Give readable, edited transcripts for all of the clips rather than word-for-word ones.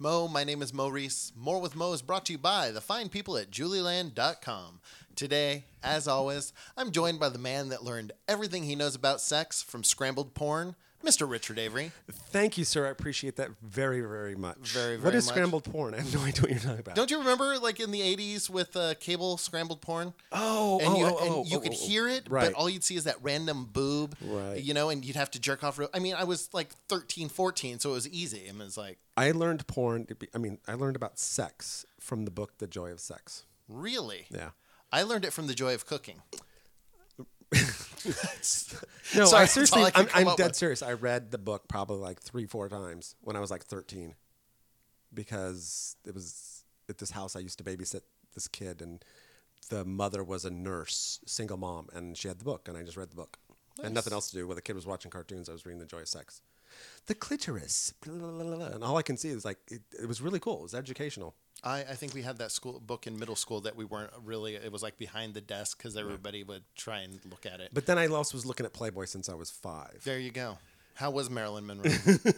Mo. My name is Mo Reese. More with Mo is brought to you by the fine people at julieland.com. Today, as always, I'm joined by the man that learned everything he knows about sex from scrambled porn, Mr. Richard Avery. Thank you, sir. I appreciate that very, very much. Very What is much. scrambled porn? I have no idea what you're talking about. Don't you remember, like in the 80s with cable scrambled porn? Oh, You could hear it, right. but all you'd see is that random boob, Right. And you'd have to jerk off. I mean, I was like 13, 14, so it was easy. I mean, it's like, I learned porn. I learned about sex from the book The Joy of Sex. really? Yeah. I learned it from the joy of cooking. No, Sorry, I that's seriously, all I could come I'm up dead with. serious. I read the book probably like 3-4 times when I was like 13 because it was at this house I used to babysit this kid, and the mother was a nurse, single mom, and she had the book, and I just read the book. Nice. And nothing else to do. While the kid was watching cartoons, I was reading The Joy of Sex. The clitoris, blah, blah, blah, blah, and all I can see is like, it was really cool. It was educational. I think we had that book in middle school that we weren't really, it was like behind the desk because everybody would try and look at it. But then I also was looking at Playboy since I was 5. There you go. How was Marilyn Monroe?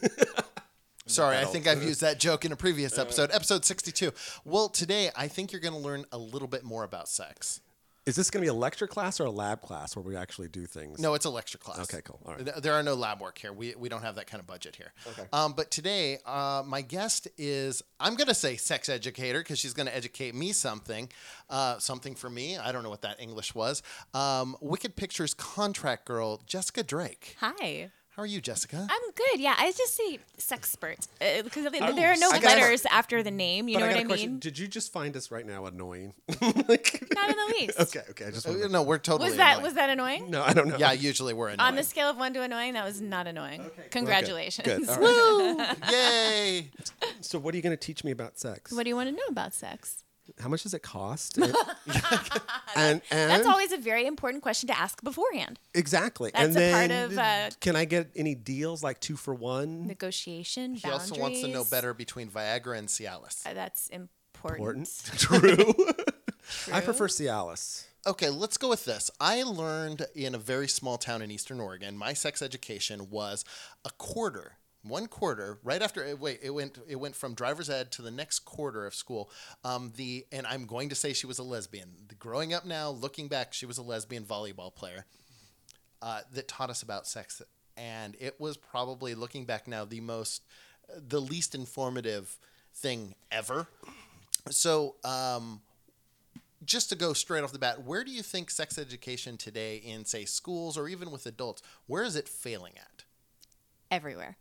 Sorry, I think I've used that joke in a previous episode, episode 62. Well, today I think you're going to learn a little bit more about sex. Is this going to be a lecture class or a lab class where we actually do things? No, it's a lecture class. Okay, cool. All right. There are no lab work here. We don't have that kind of budget here. Okay. But today, my guest is, I'm going to say sex educator because she's going to educate me something for me. I don't know what that English was. Wicked Pictures contract girl, Jessica Drake. Hi. How are you, Jessica? I'm good. Yeah, I just say sexpert because there are no I got letters after the name. You But know I got what a I question. mean? Did you just find us right now annoying? Not in the least. Okay. I just wanted to- No, we're totally annoying. Was that annoying? No, I don't know. Yeah, usually we're annoying. On the scale of 1 to annoying, that was not annoying. Congratulations. Good. All right. Woo! Yay! So what are you going to teach me about sex? What do you want to know about sex? How much does it cost? and That's always a very important question to ask beforehand. exactly. That's and a then part of can I get any deals like 2 for 1? negotiation, He boundaries. also wants to know better between Viagra and Cialis. That's important. True. I prefer Cialis. Okay, let's go with this. I learned in a very small town in Eastern Oregon, my sex education was a quarter. 1 quarter, right after it went from driver's ed to the next quarter of school. And I'm going to say she was a lesbian. Growing up now, looking back, she was a lesbian volleyball player that taught us about sex. And it was probably, looking back now, the least informative thing ever. So, just to go straight off the bat, where do you think sex education today in, say, schools or even with adults, where is it failing at? Everywhere.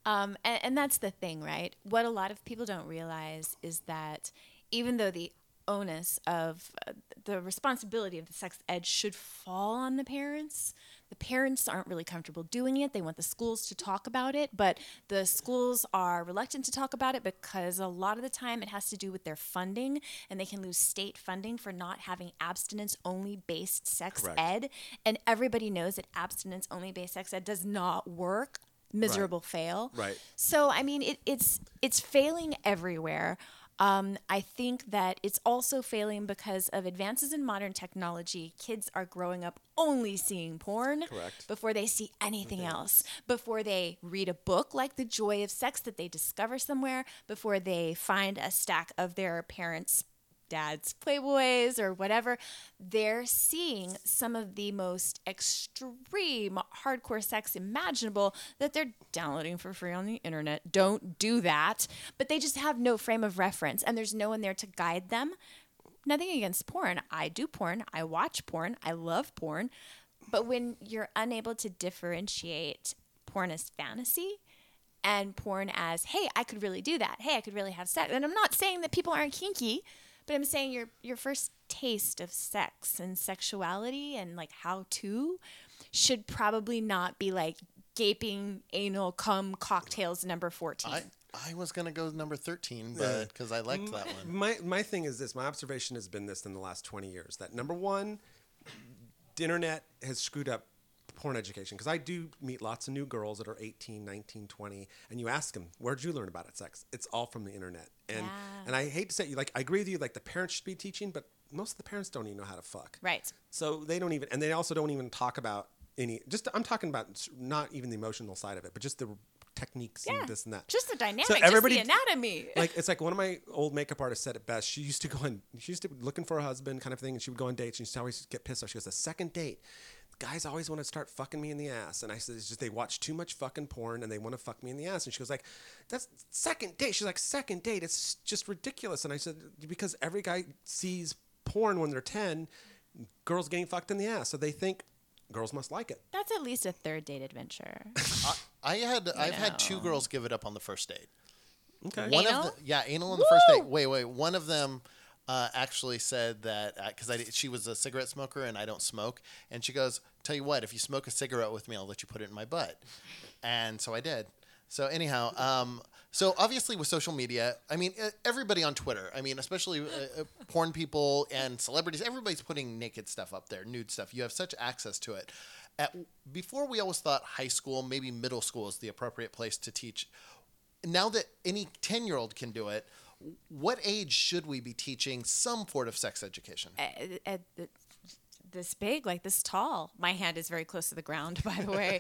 And that's the thing, right? What a lot of people don't realize is that even though the onus of the responsibility of the sex ed should fall on the parents aren't really comfortable doing it. They want the schools to talk about it, but the schools are reluctant to talk about it because a lot of the time it has to do with their funding, and they can lose state funding for not having abstinence-only based sex Correct. ed. And everybody knows that abstinence-only based sex ed does not work. Miserable fail. Right. So I mean, it's failing everywhere. I think that it's also failing because of advances in modern technology. Kids are growing up only seeing porn Correct. before they see anything else, before they read a book like The Joy of Sex that they discover somewhere, before they find a stack of their parents' dad's Playboys or whatever. They're seeing some of the most extreme hardcore sex imaginable that they're downloading for free on the internet. Don't do that. But they just have no frame of reference, and there's no one there to guide them. Nothing against porn. I do porn. I watch porn. I love porn. But when you're unable to differentiate porn as fantasy and porn as, hey, I could really do that. Hey, I could really have sex. And I'm not saying that people aren't kinky, but I'm saying your first taste of sex and sexuality and like how to should probably not be like gaping anal cum cocktails number 14. I was going to go number 13, but because I liked that one. My thing is this. My observation has been this in the last 20 years, that number one, the internet has screwed up porn education, because I do meet lots of new girls that are 18, 19, 20, and you ask them, where'd you learn about sex? It's all from the internet. And I hate to say, like, I agree with you, like, the parents should be teaching, but most of the parents don't even know how to fuck. Right. So they don't even, and they also don't even talk about I'm talking about not even the emotional side of it, but just the techniques Yeah. and this and that. Just the dynamic, So everybody- just the anatomy. Like, it's like one of my old makeup artists said it best. She used to be looking for a husband kind of thing, and she would go on dates, and she'd always get pissed off. She goes, the second date, guys always want to start fucking me in the ass. And I said, it's just they watch too much fucking porn, and they want to fuck me in the ass. And she goes like, that's second date. She's like, second date, it's just ridiculous. And I said, because every guy sees porn when they're 10, girls getting fucked in the ass. So they think girls must like it. That's at least a third date adventure. I've had two girls give it up on the first date. Okay. One Anal? of the, yeah, anal on the first date. Wait. One of them actually said that because she was a cigarette smoker and I don't smoke, and she goes, "Tell you what, if you smoke a cigarette with me, I'll let you put it in my butt." And so I did. So anyhow, so obviously with social media, I mean, everybody on Twitter, I mean, especially porn people and celebrities, everybody's putting naked stuff up there, nude stuff. You have such access to it. Before, we always thought high school, maybe middle school is the appropriate place to teach. Now that any 10-year-old can do it, what age should we be teaching some sort of sex education? This big, like this tall. My hand is very close to the ground, by the way.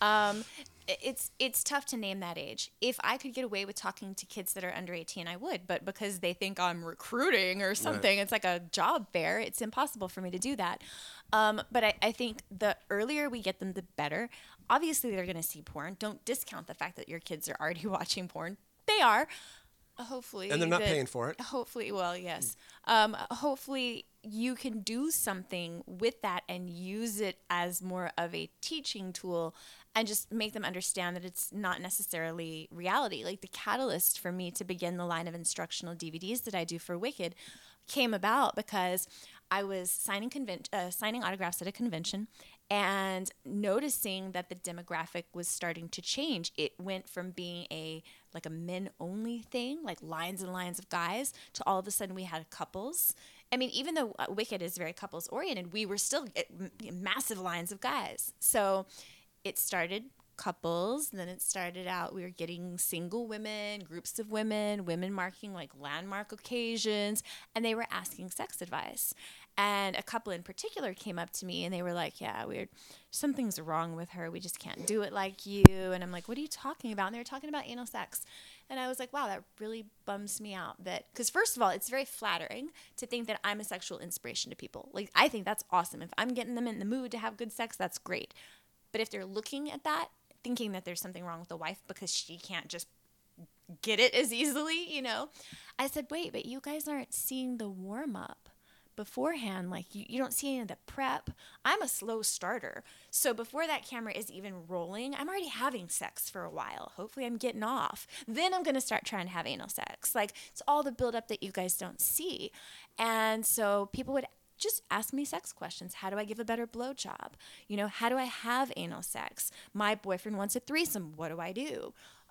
It's tough to name that age. If I could get away with talking to kids that are under 18, I would. But because they think I'm recruiting or something, It's like a job fair. It's impossible for me to do that. But I think the earlier we get them, the better. Obviously, they're going to see porn. Don't discount the fact that your kids are already watching porn. They are. Hopefully. And they're not paying for it. Hopefully, well, yes. Hopefully you can do something with that and use it as more of a teaching tool and just make them understand that it's not necessarily reality. Like the catalyst for me to begin the line of instructional DVDs that I do for Wicked came about because I was signing autographs at a convention and noticing that the demographic was starting to change. It went from being a men-only thing, like lines and lines of guys, to all of a sudden we had couples. I mean, even though Wicked is very couples-oriented, we were still massive lines of guys. So it started couples, then it started out, we were getting single women, groups of women marking like landmark occasions, and they were asking sex advice. And a couple in particular came up to me and they were like, yeah, something's wrong with her. We just can't do it like you. And I'm like, what are you talking about? And they were talking about anal sex. And I was like, wow, that really bums me out. Because first of all, it's very flattering to think that I'm a sexual inspiration to people. Like, I think that's awesome. If I'm getting them in the mood to have good sex, that's great. But if they're looking at that, thinking that there's something wrong with the wife because she can't just get it as easily, I said, wait, but you guys aren't seeing the warm-up beforehand. Like you don't see any of the prep. I'm a slow starter. So before that camera is even rolling, I'm already having sex for a while. Hopefully I'm getting off. Then I'm going to start trying to have anal sex. Like it's all the buildup that you guys don't see. And so people would just ask me sex questions. How do I give a better blowjob? How do I have anal sex? My boyfriend wants a threesome. What do I do?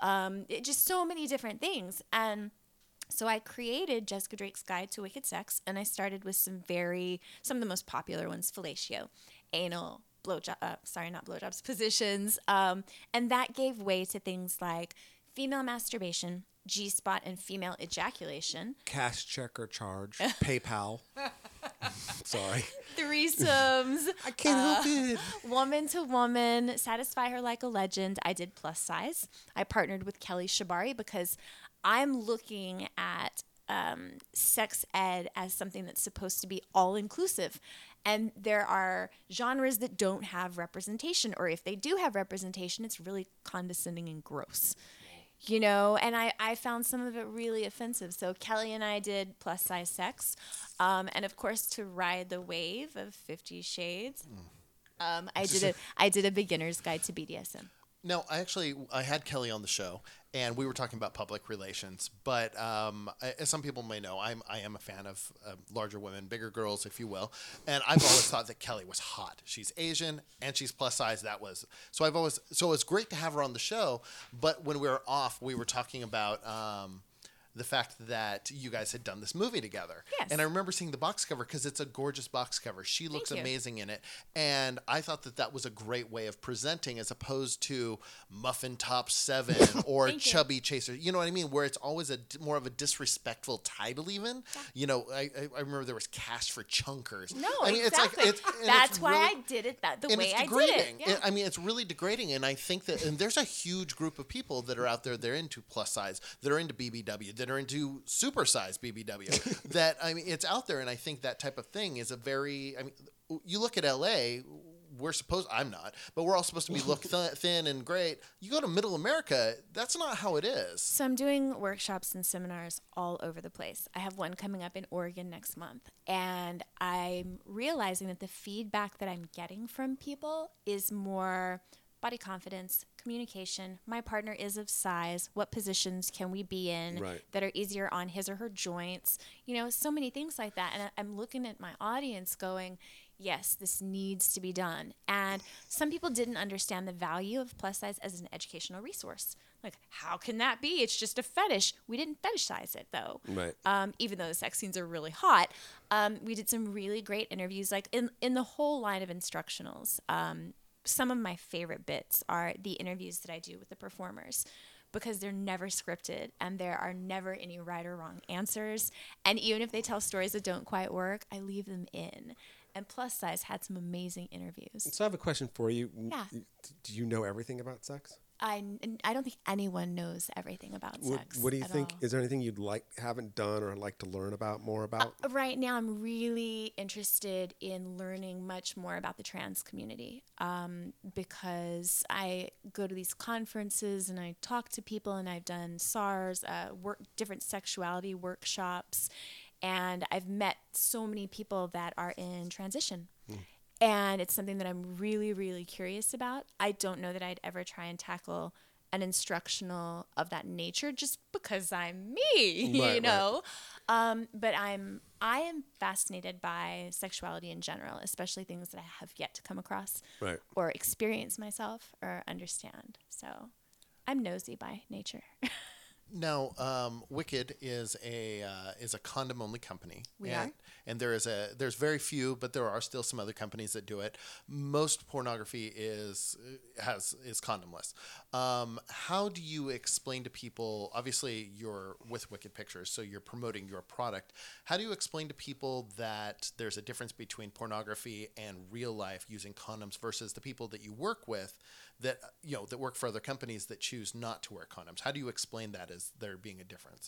Just so many different things. And so I created Jessica Drake's Guide to Wicked Sex, and I started with some of the most popular ones: fellatio, anal, blowjobs, positions. And that gave way to things like female masturbation, G-spot, and female ejaculation. Cash, check, or charge. PayPal. Sorry. Threesomes. I can't help it. Woman to woman, satisfy her like a legend. I did plus size. I partnered with Kelly Shabari because I'm looking at sex ed as something that's supposed to be all-inclusive. And there are genres that don't have representation, or if they do have representation, it's really condescending and gross. And I found some of it really offensive. So Kelly and I did plus size sex. And of course, to ride the wave of 50 Shades, I did a beginner's guide to BDSM. No, I had Kelly on the show, and we were talking about public relations. But as some people may know, I am a fan of larger women, bigger girls, if you will. And I've always thought that Kelly was hot. She's Asian and she's plus size. So it was great to have her on the show. But when we were off, we were talking about the fact that you guys had done this movie together. Yes. And I remember seeing the box cover because it's a gorgeous box cover. She looks Thank you. amazing in it. And I thought that that was a great way of presenting as opposed to Muffin Top 7 or Thank you. Chubby Chaser. You know what I mean? Where it's always more of a disrespectful title even. You know, I remember there was Cash for Chunkers. No, I mean, exactly. it's like, That's why really, I did it the and way it's I did degrading. it. Yeah. I mean, it's really degrading. And I think that, and there's a huge group of people that are out there, they're into plus size, that are into BBW, that are into supersize BBW. That, I mean, it's out there. And I think that type of thing is a very, I mean, you look at LA, I'm not, but we're all supposed to be look thin and great. You go to middle America, that's not how it is. So I'm doing workshops and seminars all over the place. I have one coming up in Oregon next month. And I'm realizing that the feedback that I'm getting from people is more body confidence, communication. My partner is of size. What positions can we be in Right. that are easier on his or her joints? You know, so many things like that. And I'm looking at my audience going, yes, this needs to be done. And some people didn't understand the value of plus size as an educational resource. Like, how can that be? It's just a fetish. We didn't fetishize it, though. Right. Even though the sex scenes are really hot. We did some really great interviews, like in the whole line of instructionals. Some of my favorite bits are the interviews that I do with the performers, because they're never scripted and there are never any right or wrong answers. And even if they tell stories that don't quite work, I leave them in. And Plus Size had some amazing interviews. So I have a question for you. Yeah. Do you know everything about sex? I don't think anyone knows everything about sex. What do you at think? all. Is there anything you'd haven't done or like to learn more about? Right now, I'm really interested in learning much more about the trans community, because I go to these conferences and I talk to people, and I've done SARS, different sexuality workshops, and I've met so many people that are in transition. And it's something that I'm really, really curious about. I don't know that I'd ever try and tackle an instructional of that nature just because I'm me, Right, you know? But I am fascinated by sexuality in general, especially things that I have yet to come across Right. or experience myself or understand. So I'm nosy by nature. Now, Wicked is a condom only company. We are. And there's very few, but there are still some other companies that do it. Most pornography is condomless. How do you explain to people? Obviously, you're with Wicked Pictures, so you're promoting your product. How do you explain to people that there's a difference between pornography and real life using condoms versus the people that you work with that work for other companies that choose not to wear condoms? How do you explain that as there being a difference?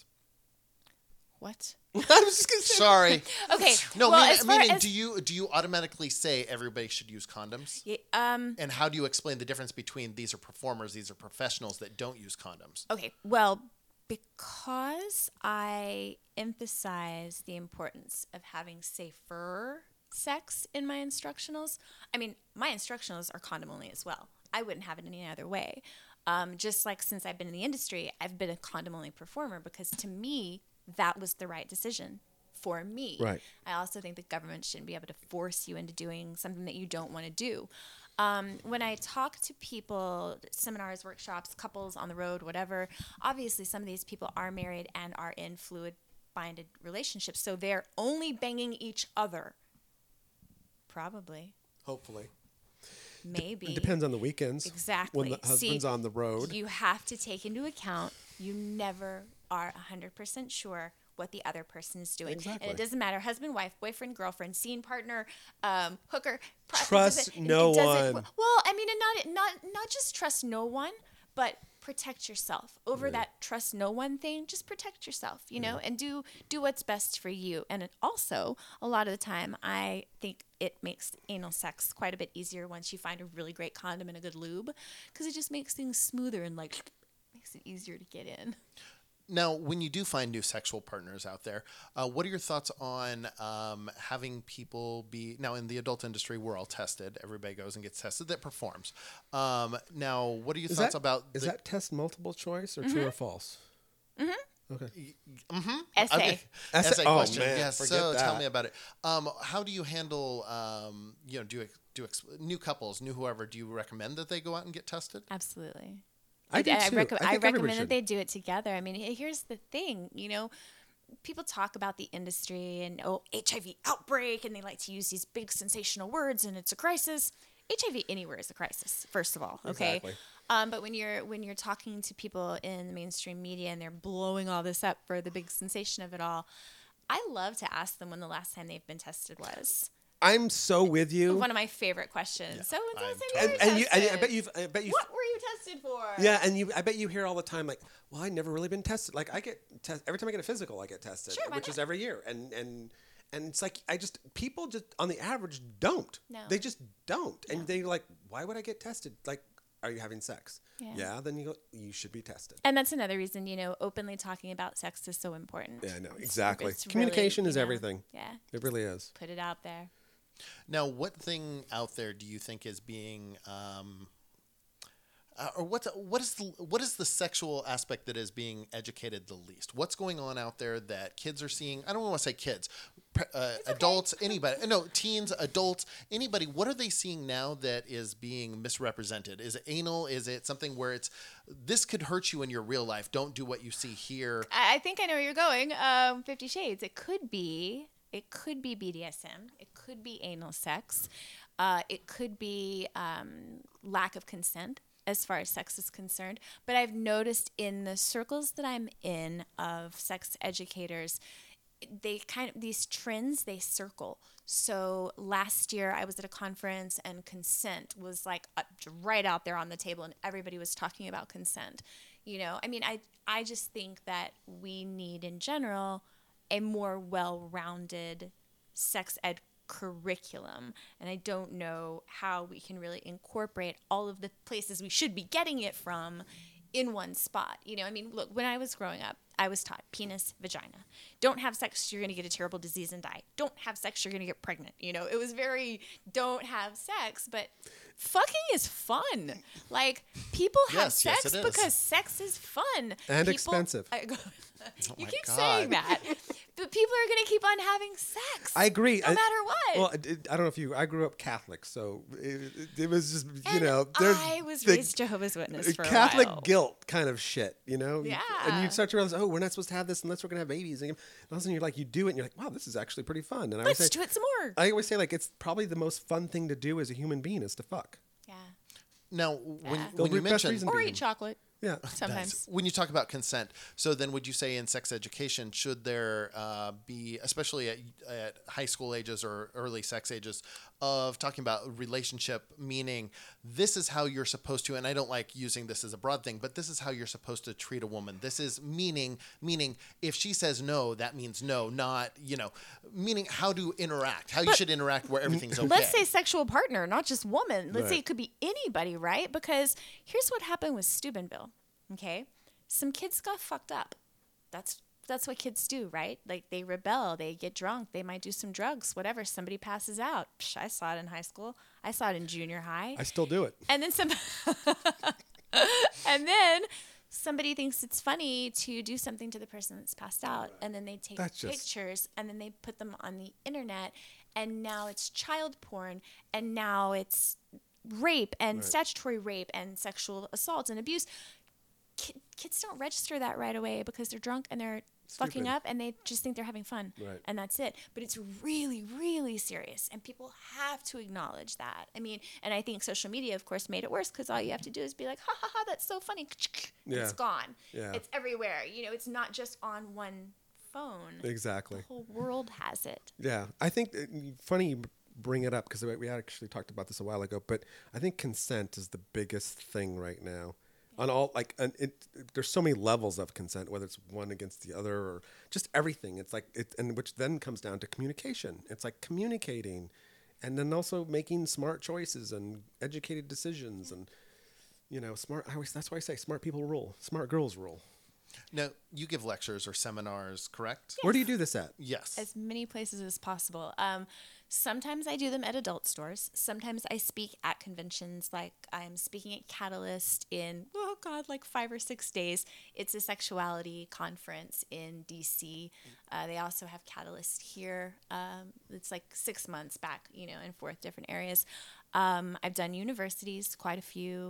What? I was just gonna say. Sorry. Okay. No, well, meaning, as do you automatically say everybody should use condoms? Yeah, And how do you explain the difference between these are performers, these are professionals that don't use condoms? okay. Well, because I emphasize the importance of having safer sex in my instructionals. I mean, my instructionals are condom only as well. I wouldn't have it any other way. Just like since I've been in the industry, I've been a condom only performer because to me, that was the right decision for me. Right. I also think the government shouldn't be able to force you into doing something that you don't want to do. When I talk to people, seminars, workshops, couples on the road, whatever, obviously some of these people are married and are in fluid binded relationships. So they're only banging each other. Probably. Hopefully. Maybe. It depends on the weekends. Exactly. When the husband's on the road. You have to take into account you never are 100% sure what the other person is doing. Exactly. And it doesn't matter, husband, wife, boyfriend, girlfriend, scene partner, hooker. Trust no one. Well, I mean, and not just trust no one, but protect yourself. Over that trust no one thing, just protect yourself, you know, and do what's best for you. And it also, a lot of the time, I think it makes anal sex quite a bit easier once you find a really great condom and a good lube, because it just makes things smoother and makes it easier to get in. Now, when you do find new sexual partners out there, what are your thoughts on having people be... Now, in the adult industry, we're all tested. Everybody goes and gets tested that performs. Now, what are your thoughts about... Is that test multiple choice or true or false? Mm-hmm. Okay. Essay. Okay. Essay. Essay Oh, question. man, Yes. forget So tell that. me about it. How do you handle, new couples, new whoever? Do you recommend that they go out and get tested? Absolutely. I do too. I think I everybody recommend that should. they do it together. I mean, here's the thing, people talk about the industry and HIV outbreak, and they like to use these big sensational words, and it's a crisis. HIV anywhere is a crisis, first of all. Okay. Exactly. But when you're talking to people in the mainstream media and they're blowing all this up for the big sensation of it all, I love to ask them when the last time they've been tested was. I'm so with you. One of my favorite questions. So when's the last And, time and you you, were and tested? I bet you've, What were you tested for? yeah, and I bet you hear all the time like, well, I never really been tested. Like I get every time I get a physical, I get tested, Sure, why which is not? every year, and it's like people just on the average don't. No. They just don't, and they're like, why would I get tested? Like, are you having sex? Yeah. Then you should be tested. And that's another reason, openly talking about sex is so important. Yeah, I know exactly. It's Communication really, is everything. Yeah. It really is. Put it out there. Now, what thing out there do you think is being, or what is the sexual aspect that is being educated the least? What's going on out there that kids are seeing? I don't want to say kids, adults, anybody. No, teens, adults, anybody. What are they seeing now that is being misrepresented? Is it anal? Is it something where this could hurt you in your real life? Don't do what you see here. I think I know where you're going. 50 Shades. It could be BDSM. It could be anal sex. It could be lack of consent as far as sex is concerned. But I've noticed in the circles that I'm in of sex educators, these trends, they circle. So last year I was at a conference and consent was like right out there on the table, and everybody was talking about consent. I just think that we need in general a more well-rounded sex ed curriculum, and I don't know how we can really incorporate all of the places we should be getting it from in one spot. Look, when I was growing up, I was taught penis, vagina. Don't have sex, you're going to get a terrible disease and die. Don't have sex, you're going to get pregnant. It was very don't have sex, but fucking is fun. Like, people have Yes, yes, sex it is. because sex is fun. And expensive. You my keep God. saying that, but people are going to keep on having sex. I agree. No matter what. Well, I don't know if I grew up Catholic, so it was just, And there's I was the raised Jehovah's Witness for Catholic a while. guilt kind of shit, Yeah. And you start to realize, oh, we're not supposed to have this unless we're going to have babies. And all of a sudden you're like, you do it, and you're like, wow, this is actually pretty fun. And Let's do it some more. I always say, like, it's probably the most fun thing to do as a human being is to fuck. Yeah. Now, when The you best mentioned reason Or be- eat chocolate. Yeah. Sometimes. when you talk about consent, so then would you say in sex education, should there be, especially at high school ages or early sex ages, of talking about relationship, meaning this is how you're supposed to, and I don't like using this as a broad thing, but this is how you're supposed to treat a woman. This is meaning if she says no, that means no, not, meaning how to interact, how you should interact where everything's okay. Let's say sexual partner, not just woman. Let's say Right. it could be anybody, right? Because here's what happened with Steubenville. Okay, some kids got fucked up. That's what kids do, right? Like, they rebel, they get drunk, they might do some drugs, whatever. Somebody passes out. Psh, I saw it in high school. I saw it in junior high. I still do it. And then and then somebody thinks it's funny to do something to the person that's passed out, and then they take That's just- pictures and then they put them on the internet, and now it's child porn, and now it's rape and statutory rape and sexual assault and abuse. Kids don't register that right away because they're drunk and they're fucking Stupid. up, and they just think they're having fun. Right. And that's it. But it's really, really serious, and people have to acknowledge that. And I think social media, of course, made it worse because all you have to do is be like, ha ha ha, that's so funny. Yeah. It's gone. Yeah. It's everywhere. It's not just on one phone. Exactly. The whole world has it. Yeah, I think funny you bring it up because we actually talked about this a while ago. But I think consent is the biggest thing right now. On all there's so many levels of consent, whether it's one against the other or just everything. It's like and which then comes down to communication. It's like communicating, and then also making smart choices and educated decisions and smart. That's why I say smart people rule, smart girls rule. Now, you give lectures or seminars, correct? Where do you do this at? Yes. As many places as possible. Sometimes I do them at adult stores. Sometimes I speak at conventions, like I'm speaking at Catalyst in, like 5 or 6 days. It's a sexuality conference in DC. They also have Catalyst here. It's like 6 months back, in 4 different areas. I've done universities, quite a few.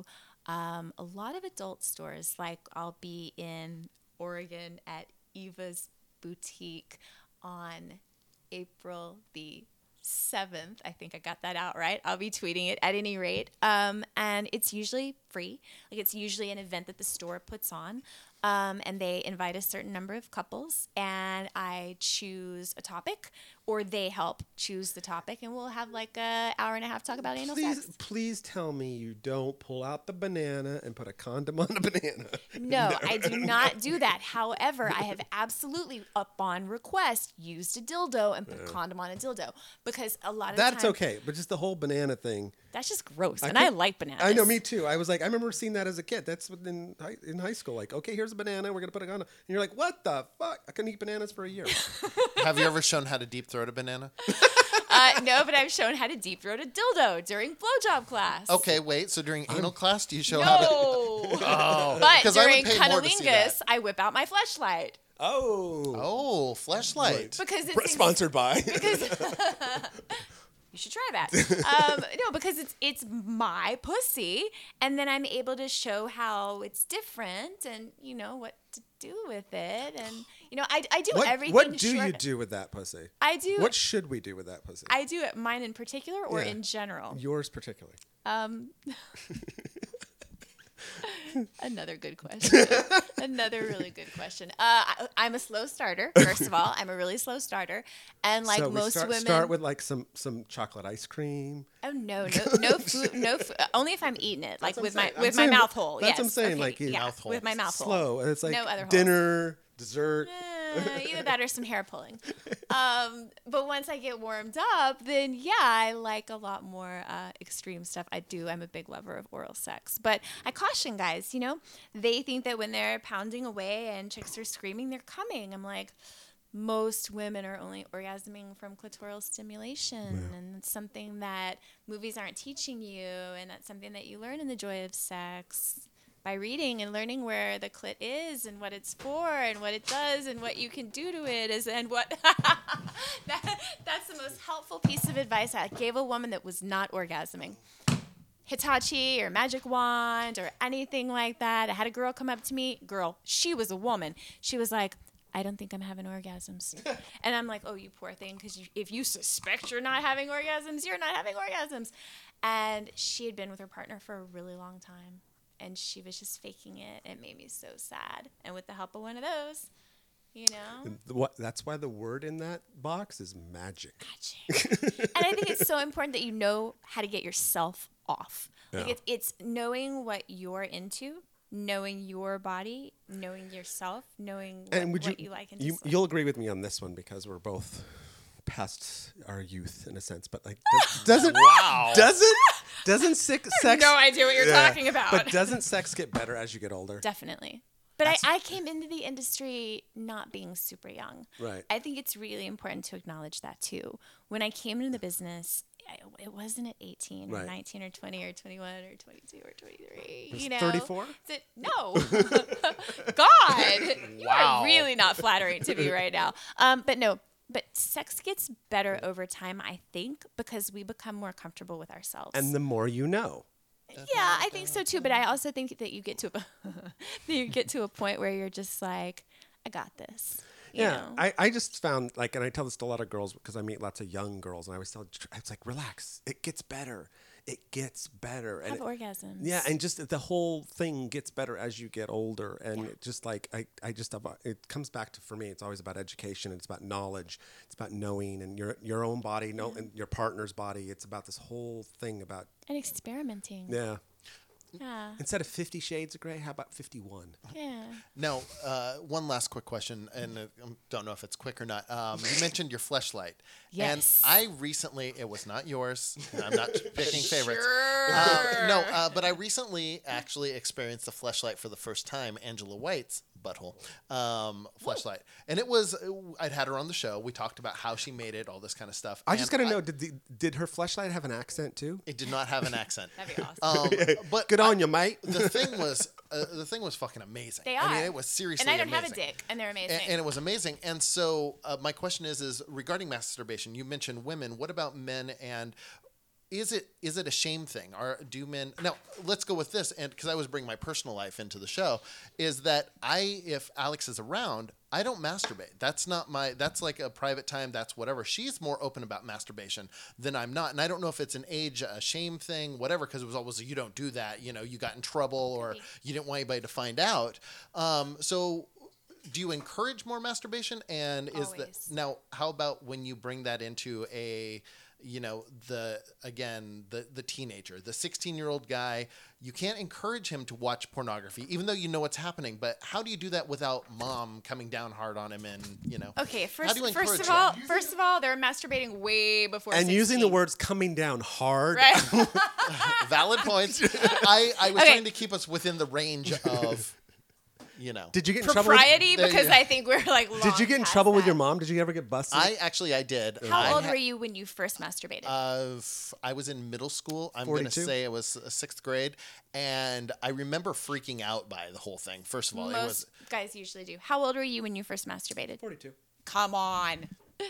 A lot of adult stores, like I'll be in Oregon at Eva's Boutique on April the 7th. I think I got that out right. I'll be tweeting it at any rate. And it's usually free. Like it's usually an event that the store puts on. And they invite a certain number of couples, and I choose a topic, or they help choose the topic, and we'll have like an hour and a half talk about anal sex. Please tell me you don't pull out the banana and put a condom on the banana. No, I do not do that. However, I have absolutely, upon request, used a dildo and put a condom on a dildo, because a lot of That's time, okay, but just the whole banana thing. That's just gross, and I like bananas. I know, me too. I was like, I remember seeing that as a kid. That's in high school. Like, okay, here's a banana. We're gonna put a condom. And you're like, what the fuck? I couldn't eat bananas for a year. Have you ever shown how to deep throat a banana? No, but I've shown how to deep throat a dildo during blowjob class. Okay, wait. So during anal class, do you show how to? No. Oh, But 'cause I would during pay more to see cunnilingus, that. I whip out my fleshlight. Oh, Fleshlight. Because it's sponsored by. You should try that. No, because it's my pussy, and then I'm able to show how it's different, and you know what to do with it, and you know I do everything. What do short- you do with that pussy? I do. What should we do with that pussy? I do it. Mine in particular, or Yeah. in general. Yours particularly. Another good question. Another really good question. I'm a slow starter. First of all, I'm a really slow starter, and like so most women, start with like some chocolate ice cream. oh no food, no food. Only if I'm eating it, like That's with what my I'm saying. with I'm my saying- mouth hole. that's Yes, what I'm saying, okay, like, you- yeah, Mouth hole. with my mouth hole. Slow. And it's like No other holes. dinner, dessert. Either that or some hair pulling. But once I get warmed up, then yeah, I like a lot more extreme stuff. I'm a big lover of oral sex. But I caution guys, you know, they think that when they're pounding away and chicks are screaming, they're coming. I'm like, most women are only orgasming from clitoral stimulation. And it's something that movies aren't teaching you. And that's something that you learn in the joy of sex. By reading and learning where the clit is and what it's for and what it does and what you can do to it and what that's the most helpful piece of advice I gave a woman that was not orgasming. Hitachi or magic wand or anything like that. I had a girl come up to me. She was a woman. She was like, I don't think I'm having orgasms. And I'm like, oh, you poor thing, because if you suspect you're not having orgasms, you're not having orgasms. And she had been with her partner for a really long time. And she was just faking it. It made me so sad. And with the help of one of those, you know. That's why the word in that box is magic. And I think it's so important that you know how to get yourself off. Like Yeah. it's knowing what you're into, knowing your body, knowing yourself, knowing what you like and dislike. You'll agree with me on this one because we're both past our youth in a sense, but like doesn't sex No idea what you're talking about. But doesn't sex get better as you get older? Definitely. But I came into the industry not being super young. Right. I think it's really important to acknowledge that too. When I came into the business, it wasn't at 18 or Right. 19 or 20 or 21 or 22 or 23. It's You know? 34? No. God. You Wow. are really not flattering to me right now. But no. But sex gets better over time, I think, because we become more comfortable with ourselves. And the more you know. Yeah, I think so too. But I also think that you get to a point where you're just like, I got this. You know? I just found like, and I tell this to a lot of girls because I meet lots of young girls, and I always tell, it's like, relax, it gets better. It gets better. Have And orgasms. yeah, and just the whole thing gets better as you get older, and it just like I just it comes back to, for me, it's always about education. It's about knowledge. It's about knowing and your own body, and your partner's body. It's about this whole thing about And experimenting. yeah. Yeah. Instead of 50 Shades of Grey, how about 51? Yeah. Now, one last quick question, and I don't know if it's quick or not. You mentioned your fleshlight. Yes. And I recently, it was not yours. I'm not picking favorites. Sure. But I recently actually experienced the fleshlight for the first time, Angela White's butthole fleshlight. And it was, I'd had her on the show. We talked about how she made it, all this kind of stuff. I just got to know, did her fleshlight have an accent too? It did not have an accent. That'd be awesome. But Good on you, mate. the thing was fucking amazing. They are. I mean, it was seriously And I don't amazing. have a dick, and they're amazing. And it was amazing. And so my question is regarding masturbation, you mentioned women. What about men? And is it a shame thing? Or do men now? Let's go with this, and because I was bringing my personal life into the show, is that if Alex is around, I don't masturbate. That's not that's like a private time. That's whatever. She's more open about masturbation than I'm not, and I don't know if it's an age, a shame thing, whatever. Because it was always you don't do that. You know, you got in trouble or you didn't want anybody to find out. So. Do you encourage more masturbation? And is Always. now? How about when you bring that into the teenager, the 16-year-old guy? You can't encourage him to watch pornography, even though you know what's happening. But how do you do that without mom coming down hard on him? And Okay, how do you encourage first of all, they're masturbating way before. And 16. using the words coming down hard. Right. valid points? I was Okay. trying to keep us within the range of. Did you get in trouble? Propriety, There you because go. I think we're like. Did you get in trouble with your mom? Did you ever get busted? I did. How old were you when you first masturbated? I was in middle school. I'm going to 42? say it was sixth grade, and I remember freaking out by the whole thing. First of all, it was. Most guys usually do. How old were you when you first masturbated? 42. Come on.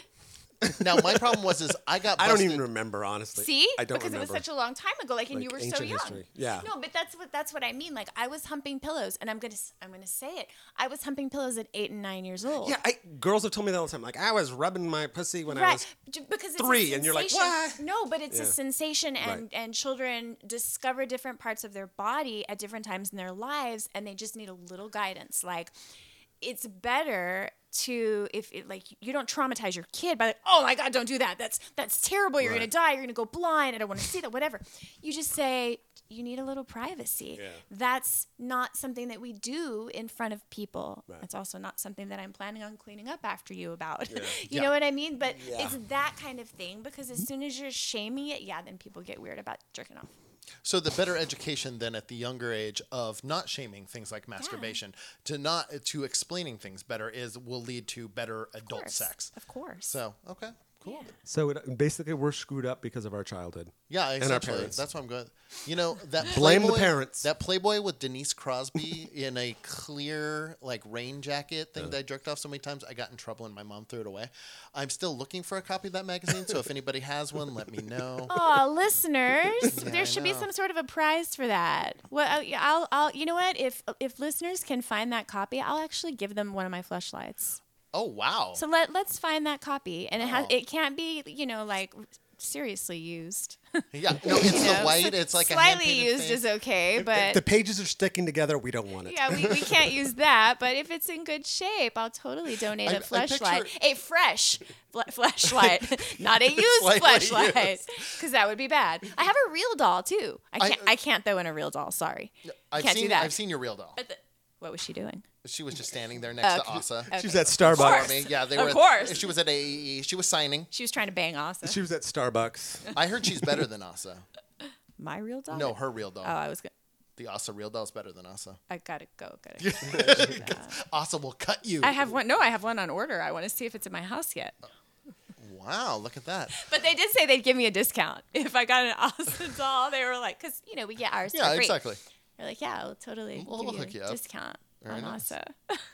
Now my problem was I got. I Busted. don't even remember, honestly. See? I don't because remember. it was such a long time ago, like, and Like you were so ancient young. history. Yeah. No, but that's what I mean. Like, I was humping pillows, and I'm gonna say it. I was humping pillows at 8 and 9 years old. Yeah, girls have told me that all the time. Like, I was rubbing my pussy when I was because it's 3, a and you're like, sensation. what? No, but it's a Yeah. sensation, and Right. and children discover different parts of their body at different times in their lives, and they just need a little guidance. Like, it's better to if you don't traumatize your kid by like, oh my god, don't do that. That's terrible. You're Right. gonna die. You're gonna go blind. I don't want to see that. Whatever. You just say you need a little privacy. Yeah. That's not something that we do in front of people. Right. It's also not something that I'm planning on cleaning up after you about. you Yeah. know what I mean? But Yeah. it's that kind of thing because as soon as you're shaming it, then people get weird about jerking off. So the better education then at the younger age of not shaming things like masturbation to explaining things better will lead to better adult course. sex. Of course. So okay, cool. Yeah. So basically, we're screwed up because of our childhood. Yeah, And our essentially. parents. That's what I'm going. That Blame the Playboy- parents. That Playboy with Denise Crosby in a clear rain jacket thing that I jerked off so many times, I got in trouble and my mom threw it away. I'm still looking for a copy of that magazine, so if anybody has one, let me know. Oh, listeners, I there should be know. some sort of a prize for that. Well, I'll. You know what? If listeners can find that copy, I'll actually give them one of my fleshlights. Oh wow! So let's find that copy, and it can't be seriously used. Yeah, no, it's the white. It's like a slightly hand-painted used face. is okay, If but the pages are sticking together, we don't want it. yeah, we can't use that. But if it's in good shape, I'll totally donate I a fleshlight, picture- a fresh fleshlight, not a used Slightly fleshlight, because that would be bad. I have a real doll too. I can't throw in a real doll. Sorry, can't do that. I've seen your real doll. But what was she doing? She was just standing there next to Okay. Asa. Okay. She was at Of Starbucks. course. Me. Yeah, they Of were. course. She was at AEE. She was signing. She was trying to bang Asa. She was at Starbucks. I heard she's better than Asa. My real doll? No, her real doll. Oh, I was gonna. The Asa real doll is better than Asa. I gotta go. Gotta. Asa will cut you. I have one. No, I have one on order. I want to see if it's in my house yet. Wow, look at that. But they did say they'd give me a discount if I got an Asa doll. They were like, because we get ours Yeah, for free. exactly. They're like, yeah, I'll totally We'll give hook you you a up. discount Very on nice. Asa.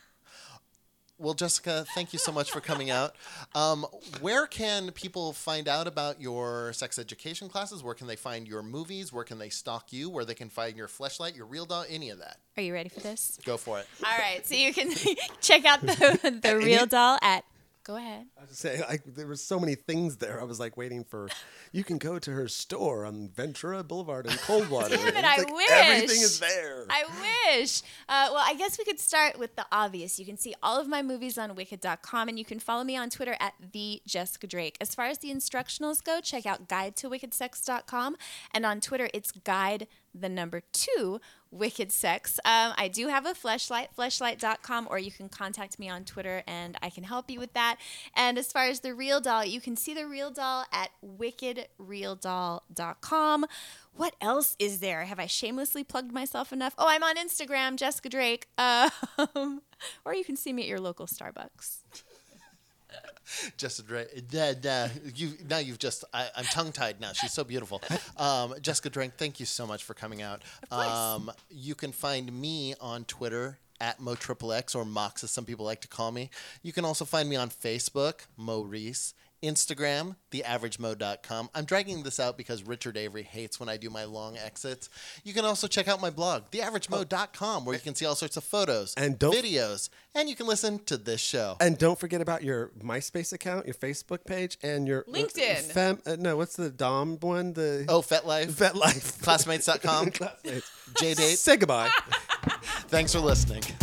Well, Jessica, thank you so much for coming out. Where can people find out about your sex education classes? Where can they find your movies? Where can they stalk you? Where they can find your fleshlight, your real doll, any of that? Are you ready for this? Go for it. All right, so you can check out the real doll at. Go ahead. I was just saying, there were so many things there. I was waiting for. You can go to her store on Ventura Boulevard in Coldwater. Damn it, And I it's wish. Everything is there. I wish. Well, I guess we could start with the obvious. You can see all of my movies on wicked.com, and you can follow me on Twitter at @TheJessicaDrake. As far as the instructionals go, check out guidetowickedsex.com, and on Twitter, it's guide2 Wicked Sex. I do have a fleshlight, fleshlight.com, or you can contact me on Twitter and I can help you with that. And as far as the real doll, you can see the real doll at wickedrealdoll.com. What else is there? Have I shamelessly plugged myself enough? Oh, I'm on Instagram, Jessica Drake. Or you can see me at your local Starbucks. Jessica Drake. You've just. I'm tongue tied now. She's so beautiful. Jessica Drake, thank you so much for coming out. Of course. You can find me on Twitter at MoXXX or Mox, as some people like to call me. You can also find me on Facebook, Mo Reese. Instagram, theaveragemo.com. I'm dragging this out because Richard Avery hates when I do my long exits. You can also check out my blog, theaveragemo.com, where you can see all sorts of photos And videos, and you can listen to this show. And don't forget about your MySpace account, your Facebook page, and your LinkedIn. no, what's the Dom one? The FetLife. FetLife. Classmates.com. Classmates. JDate. Say goodbye. Thanks for listening.